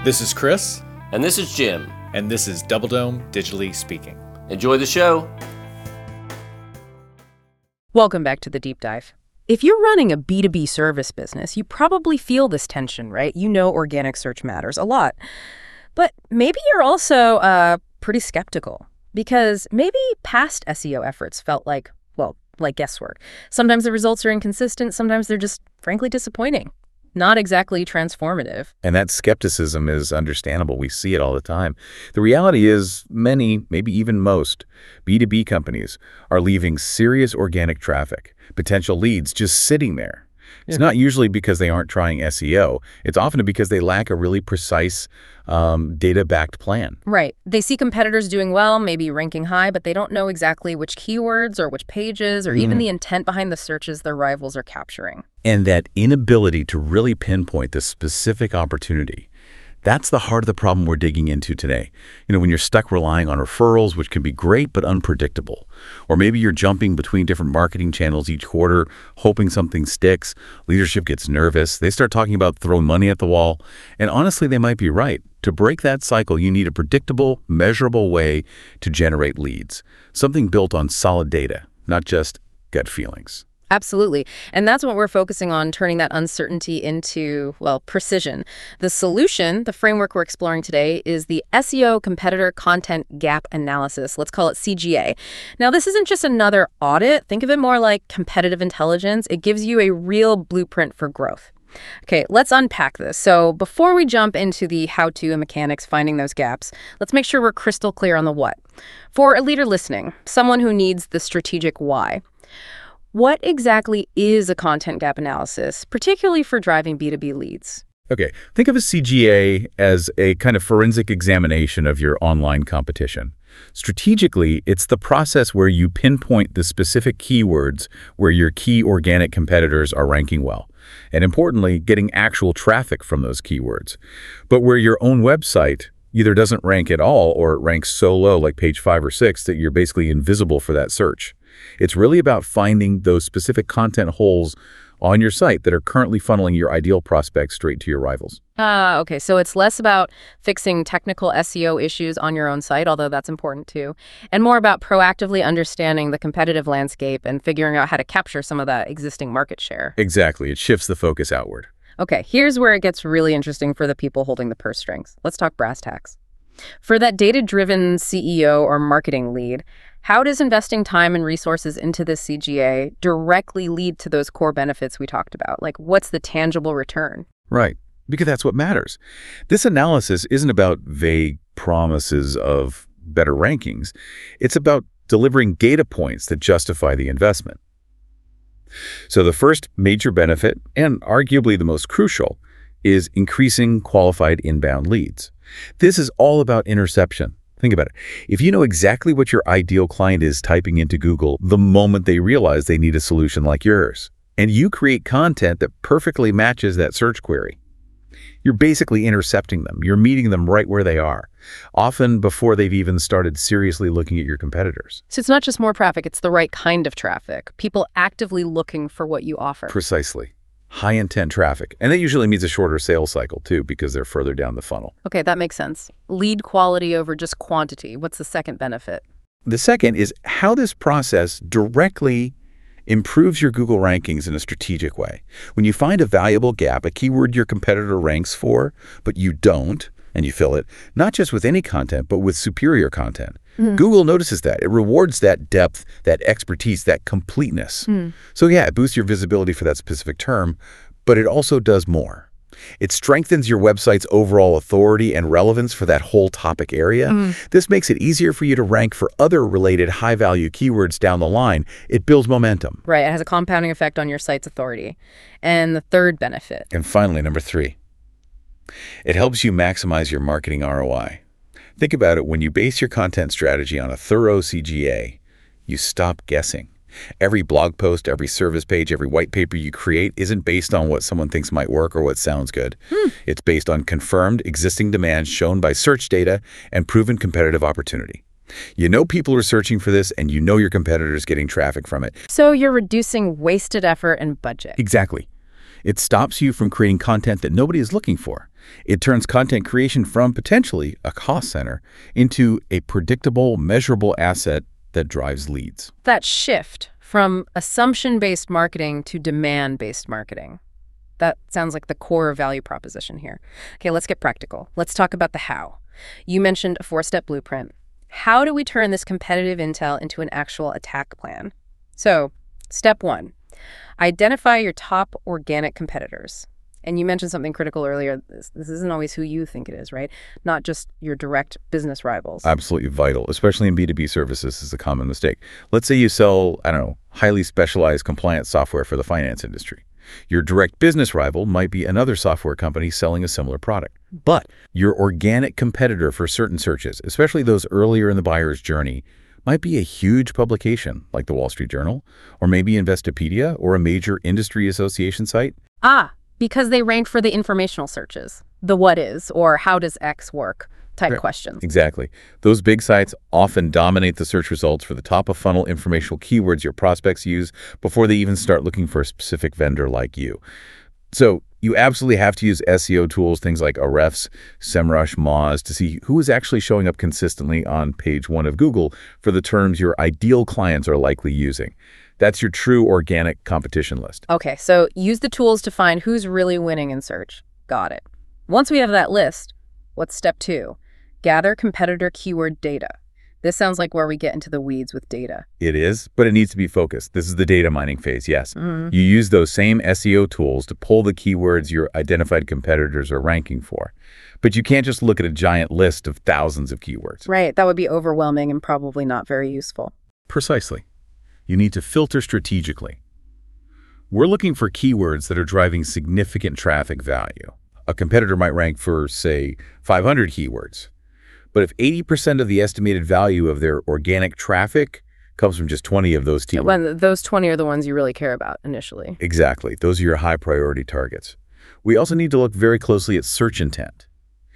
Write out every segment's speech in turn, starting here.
This is Chris. And this is Jim. And this is Double Dome Digitally Speaking. Enjoy the show. Welcome back to the Deep Dive. If you're running a B2B service business, you probably feel this tension, right? You know organic search matters a lot. But maybe you're also pretty skeptical because maybe past SEO efforts felt like guesswork. Sometimes the results are inconsistent. Sometimes they're just, frankly, disappointing. Not exactly transformative. And that skepticism is understandable. We see it all the time. The reality is many, maybe even most, B2B companies are leaving serious organic traffic, potential leads just sitting there. It's not usually because they aren't trying SEO. It's often because they lack a really precise data-backed plan. Right. They see competitors doing well, maybe ranking high, but they don't know exactly which keywords or which pages or even the intent behind the searches their rivals are capturing. And that inability to really pinpoint the specific opportunity, that's the heart of the problem we're digging into today. When you're stuck relying on referrals, which can be great but unpredictable. Or maybe you're jumping between different marketing channels each quarter, hoping something sticks. Leadership gets nervous. They start talking about throwing money at the wall. And honestly, they might be right. To break that cycle, you need a predictable, measurable way to generate leads. Something built on solid data, not just gut feelings. Absolutely. And that's what we're focusing on, turning that uncertainty into, precision. The solution, the framework we're exploring today, is the SEO Competitor Content Gap Analysis. Let's call it CGA. Now, this isn't just another audit. Think of it more like competitive intelligence. It gives you a real blueprint for growth. Okay, let's unpack this. So before we jump into the how-to and mechanics finding those gaps, let's make sure we're crystal clear on the what. For a leader listening, someone who needs the strategic why, what exactly is a content gap analysis, particularly for driving B2B leads? Okay, think of a CGA as a kind of forensic examination of your online competition. Strategically, it's the process where you pinpoint the specific keywords where your key organic competitors are ranking well. And importantly, getting actual traffic from those keywords. But where your own website either doesn't rank at all or it ranks so low, like page 5 or 6, that you're basically invisible for that search. It's really about finding those specific content holes on your site that are currently funneling your ideal prospects straight to your rivals. Okay, so it's less about fixing technical SEO issues on your own site, although that's important too, and more about proactively understanding the competitive landscape and figuring out how to capture some of that existing market share. Exactly. It shifts the focus outward. Okay, here's where it gets really interesting for the people holding the purse strings. Let's talk brass tacks. For that data-driven CEO or marketing lead, how does investing time and resources into this CGA directly lead to those core benefits we talked about? Like, what's the tangible return? Right, because that's what matters. This analysis isn't about vague promises of better rankings. It's about delivering data points that justify the investment. So the first major benefit, and arguably the most crucial, is increasing qualified inbound leads. This is all about interception. Think about it. If you know exactly what your ideal client is typing into Google the moment they realize they need a solution like yours, and you create content that perfectly matches that search query, you're basically intercepting them. You're meeting them right where they are, often before they've even started seriously looking at your competitors. So it's not just more traffic, it's the right kind of traffic. People actively looking for what you offer. Precisely. High-intent traffic. And that usually means a shorter sales cycle, too, because they're further down the funnel. Okay, that makes sense. Lead quality over just quantity. What's the second benefit? The second is how this process directly improves your Google rankings in a strategic way. When you find a valuable gap, a keyword your competitor ranks for, but you don't, and you fill it, not just with any content, but with superior content. Google notices that. It rewards that depth, that expertise, that completeness. So yeah, it boosts your visibility for that specific term, but it also does more. It strengthens your website's overall authority and relevance for that whole topic area. This makes it easier for you to rank for other related high-value keywords down the line. It builds momentum. Right, it has a compounding effect on your site's authority. And the third benefit. And finally, number 3, it helps you maximize your marketing ROI. Think about it. When you base your content strategy on a thorough CGA, you stop guessing. Every blog post, every service page, every white paper you create isn't based on what someone thinks might work or what sounds good. It's based on confirmed existing demands shown by search data and proven competitive opportunity. You know people are searching for this, and you know your competitors getting traffic from it. So you're reducing wasted effort and budget. Exactly. It stops you from creating content that nobody is looking for. It turns content creation from potentially a cost center into a predictable, measurable asset that drives leads. That shift from assumption-based marketing to demand-based marketing. That sounds like the core value proposition here. Okay, let's get practical. Let's talk about the how. You mentioned a 4-step blueprint. How do we turn this competitive intel into an actual attack plan? So, step 1, identify your top organic competitors. And you mentioned something critical earlier. This isn't always who you think it is, right? Not just your direct business rivals. Absolutely vital, especially in B2B services, is a common mistake. Let's say you sell, highly specialized compliance software for the finance industry. Your direct business rival might be another software company selling a similar product. But your organic competitor for certain searches, especially those earlier in the buyer's journey, might be a huge publication like the Wall Street Journal, or maybe Investopedia, or a major industry association site. Because they rank for the informational searches, the what is or how does X work type questions. Exactly. Those big sites often dominate the search results for the top-of-funnel informational keywords your prospects use before they even start looking for a specific vendor like you. So you absolutely have to use SEO tools, things like Ahrefs, SEMrush, Moz, to see who is actually showing up consistently on page 1 of Google for the terms your ideal clients are likely using. That's your true organic competition list. Okay, so use the tools to find who's really winning in search. Got it. Once we have that list, what's step 2? Gather competitor keyword data. This sounds like where we get into the weeds with data. It is, but it needs to be focused. This is the data mining phase, yes. You use those same SEO tools to pull the keywords your identified competitors are ranking for. But you can't just look at a giant list of thousands of keywords. Right, that would be overwhelming and probably not very useful. Precisely. You need to filter strategically. We're looking for keywords that are driving significant traffic value. A competitor might rank for, say, 500 keywords. But if 80% of the estimated value of their organic traffic comes from just 20 of those keywords. When those 20 are the ones you really care about initially. Exactly. Those are your high priority targets. We also need to look very closely at search intent.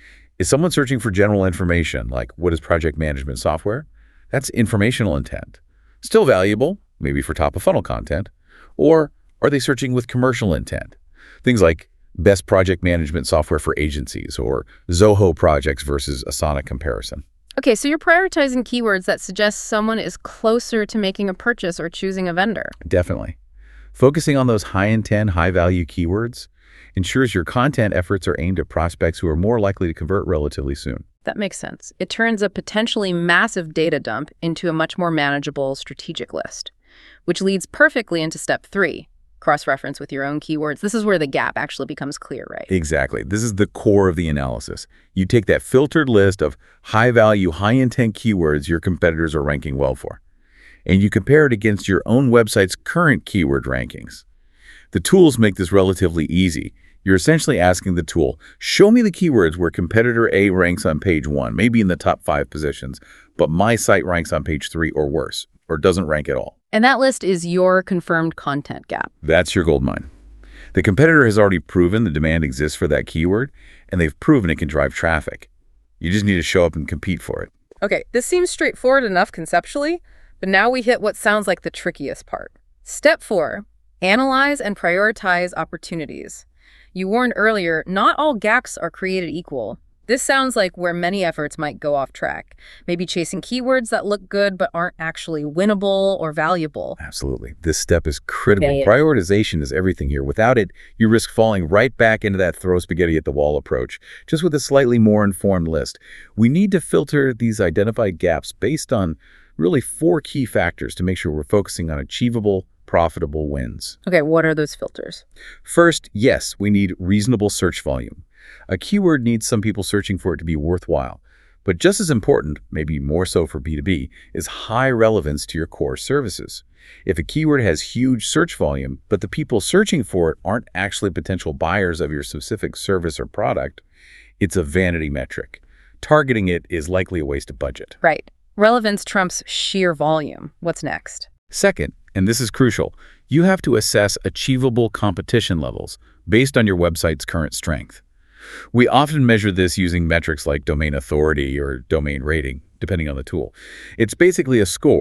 Is someone searching for general information, like what is project management software? That's informational intent. Still valuable, maybe for top-of-funnel content. Or are they searching with commercial intent? Things like best project management software for agencies, or Zoho projects versus Asana comparison. Okay, so you're prioritizing keywords that suggest someone is closer to making a purchase or choosing a vendor. Definitely. Focusing on those high-intent, high-value keywords ensures your content efforts are aimed at prospects who are more likely to convert relatively soon. That makes sense. It turns a potentially massive data dump into a much more manageable strategic list, which leads perfectly into step 3. Cross-reference with your own keywords. This is where the gap actually becomes clear, right? Exactly. This is the core of the analysis. You take that filtered list of high-value, high-intent keywords your competitors are ranking well for, and you compare it against your own website's current keyword rankings. The tools make this relatively easy. You're essentially asking the tool, show me the keywords where competitor A ranks on page 1, maybe in the top 5 positions, but my site ranks on page 3 or worse, or doesn't rank at all. And that list is your confirmed content gap. That's your gold mine. The competitor has already proven the demand exists for that keyword, and they've proven it can drive traffic. You just need to show up and compete for it. Okay, this seems straightforward enough conceptually, but now we hit what sounds like the trickiest part. Step 4, analyze and prioritize opportunities. You warned earlier, not all gaps are created equal. This sounds like where many efforts might go off track, maybe chasing keywords that look good but aren't actually winnable or valuable. Absolutely. This step is critical. Yeah. Prioritization is everything here. Without it, you risk falling right back into that throw spaghetti at the wall approach, just with a slightly more informed list. We need to filter these identified gaps based on really 4 key factors to make sure we're focusing on achievable, profitable wins. Okay, what are those filters? First, yes, we need reasonable search volume. A keyword needs some people searching for it to be worthwhile. But just as important, maybe more so for B2B, is high relevance to your core services. If a keyword has huge search volume, but the people searching for it aren't actually potential buyers of your specific service or product, it's a vanity metric. Targeting it is likely a waste of budget. Right. Relevance trumps sheer volume. What's next? Second, and this is crucial, you have to assess achievable competition levels based on your website's current strength. We often measure this using metrics like domain authority or domain rating, depending on the tool. It's basically a score,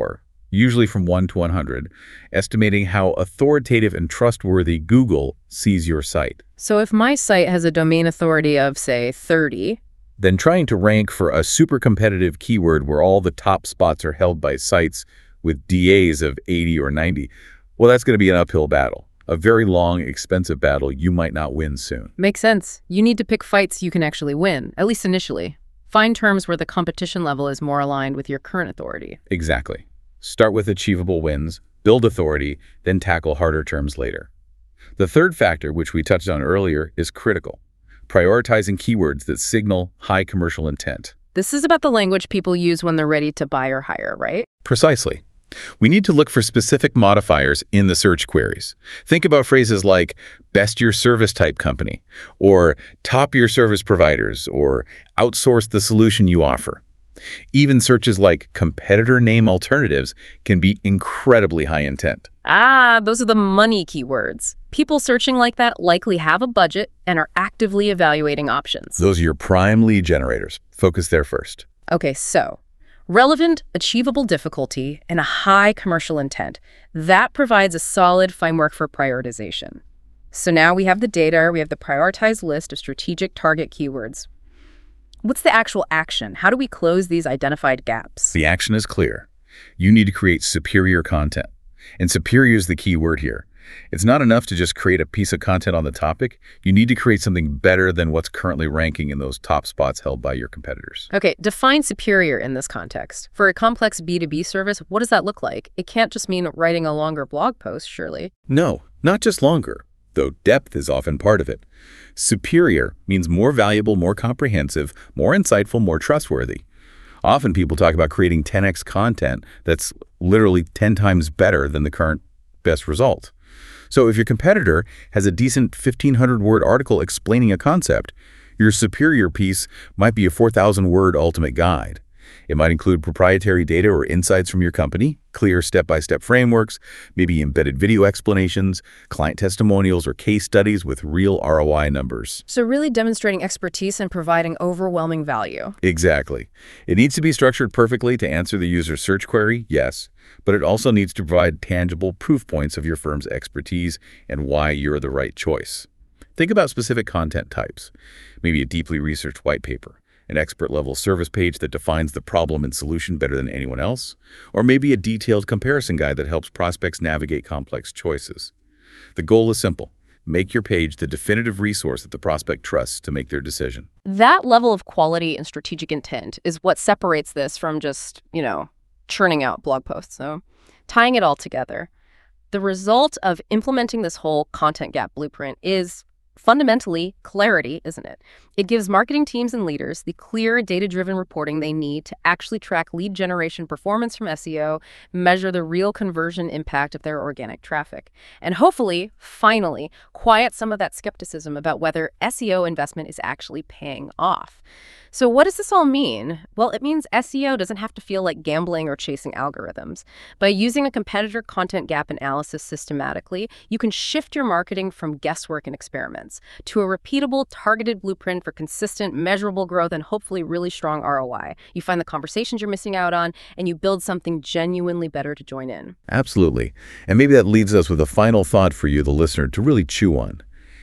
usually from 1 to 100, estimating how authoritative and trustworthy Google sees your site. So if my site has a domain authority of, say, 30, Then trying to rank for a super competitive keyword where all the top spots are held by sites with DAs of 80 or 90, well, that's going to be an uphill battle. A very long, expensive battle you might not win soon. makes sense. You need to pick fights you can actually win, at least initially. Find terms where the competition level is more aligned with your current authority. Exactly. Start with achievable wins, build authority, then tackle harder terms later. The third factor, which we touched on earlier, is critical. Prioritizing keywords that signal high commercial intent. This is about the language people use when they're ready to buy or hire, right? Precisely. We need to look for specific modifiers in the search queries. Think about phrases like best your service type company, or top your service providers, or outsource the solution you offer. Even searches like competitor name alternatives can be incredibly high intent. Ah, those are the money keywords. People searching like that likely have a budget and are actively evaluating options. Those are your prime lead generators. Focus there first. Okay, so relevant, achievable difficulty, and a high commercial intent. That provides a solid framework for prioritization. So now we have the data, we have the prioritized list of strategic target keywords. What's the actual action? How do we close these identified gaps? The action is clear. You need to create superior content. And superior is the key word here. It's not enough to just create a piece of content on the topic. You need to create something better than what's currently ranking in those top spots held by your competitors. Okay, define superior in this context. For a complex B2B service, what does that look like? It can't just mean writing a longer blog post, surely. No, not just longer, though depth is often part of it. Superior means more valuable, more comprehensive, more insightful, more trustworthy. Often people talk about creating 10x content that's literally 10 times better than the current best result. So if your competitor has a decent 1,500-word article explaining a concept, your superior piece might be a 4,000-word ultimate guide. It might include proprietary data or insights from your company, clear step-by-step frameworks, maybe embedded video explanations, client testimonials, or case studies with real ROI numbers. So really demonstrating expertise and providing overwhelming value. Exactly. It needs to be structured perfectly to answer the user's search query, yes, but it also needs to provide tangible proof points of your firm's expertise and why you're the right choice. Think about specific content types, maybe a deeply researched white paper, an expert-level service page that defines the problem and solution better than anyone else, or maybe a detailed comparison guide that helps prospects navigate complex choices. The goal is simple. Make your page the definitive resource that the prospect trusts to make their decision. That level of quality and strategic intent is what separates this from just, churning out blog posts. So tying it all together, the result of implementing this whole content gap blueprint is fundamentally clarity, isn't it? It gives marketing teams and leaders the clear data-driven reporting they need to actually track lead generation performance from SEO, measure the real conversion impact of their organic traffic, and hopefully, finally, quiet some of that skepticism about whether SEO investment is actually paying off. So what does this all mean? Well, it means SEO doesn't have to feel like gambling or chasing algorithms. By using a competitor content gap analysis systematically, you can shift your marketing from guesswork and experiments to a repeatable, targeted blueprint for consistent, measurable growth and hopefully really strong ROI. You find the conversations you're missing out on, and you build something genuinely better to join in. Absolutely. And maybe that leaves us with a final thought for you, the listener, to really chew on.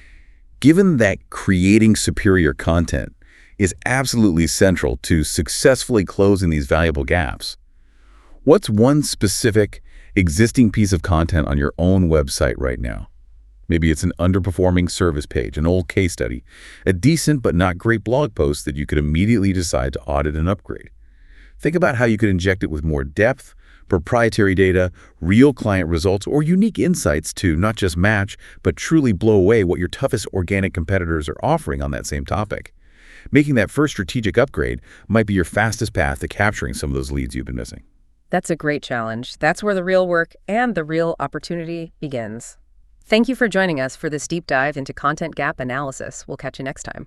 Given that creating superior content is absolutely central to successfully closing these valuable gaps, what's one specific existing piece of content on your own website right now? Maybe it's an underperforming service page, an old case study, a decent but not great blog post that you could immediately decide to audit and upgrade. Think about how you could inject it with more depth, proprietary data, real client results, or unique insights to not just match, but truly blow away what your toughest organic competitors are offering on that same topic. Making that first strategic upgrade might be your fastest path to capturing some of those leads you've been missing. That's a great challenge. That's where the real work and the real opportunity begins. Thank you for joining us for this deep dive into content gap analysis. We'll catch you next time.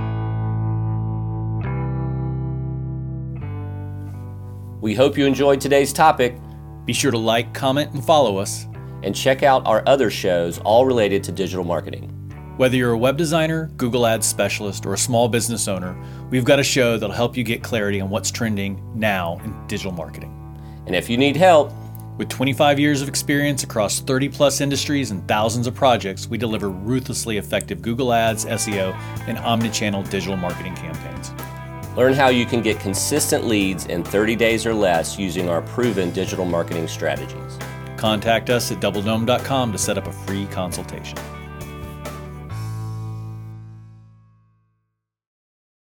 We hope you enjoyed today's topic, Be sure to like, comment, and follow us. and check out our other shows all related to digital marketing. Whether you're a web designer, Google Ads specialist, or a small business owner, we've got a show that'll help you get clarity on what's trending now in digital marketing. And if you need help, With 25 years of experience across 30-plus industries and thousands of projects, we deliver ruthlessly effective Google Ads, SEO, and omnichannel digital marketing campaigns. Learn how you can get consistent leads in 30 days or less using our proven digital marketing strategies. Contact us at doubledome.com to set up a free consultation.